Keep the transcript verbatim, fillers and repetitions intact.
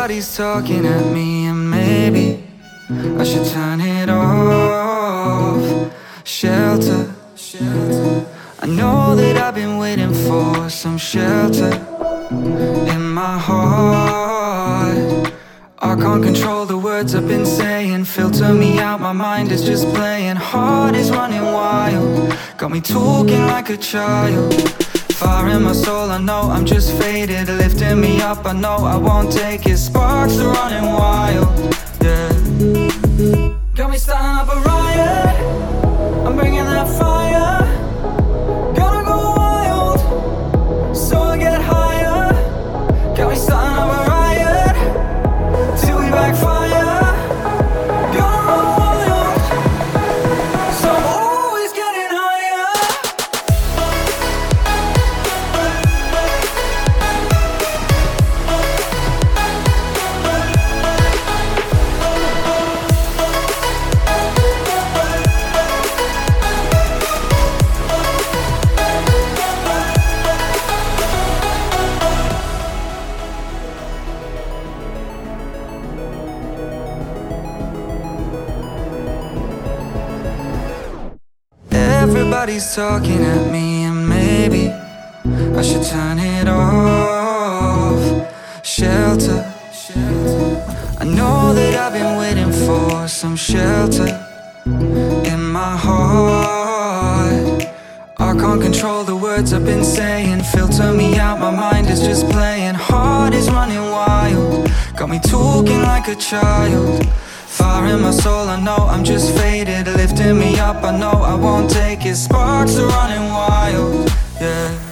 Everybody's talking at me, and maybe I should turn it off. Shelter, shelter. I know that I've been waiting for some shelter in my heart. I can't control the words I've been saying. Filter me out, my mind is just playing. Heart is running wild, got me talking like a child. Fire in my soul, I know I'm just faded. Lifting me up, I know I won't take it. Sparks are running wild, yeah. Got me starting up a riot, I'm bringing that fire. Gonna go wild, so I get higher. Got me starting up a riot, till we backfire. Gonna run wild, so I'm always getting higher. Everybody's talking at me, and maybe I should turn it off. Shelter, shelter. I know that I've been waiting for some shelter in my heart. I can't control the words I've been saying. Filter me out, my mind is just playing. Heart is running wild, got me talking like a child. Fire in my soul, I know I'm just faded. Lifting me up, I know I won't take it. Sparks are running wild, yeah.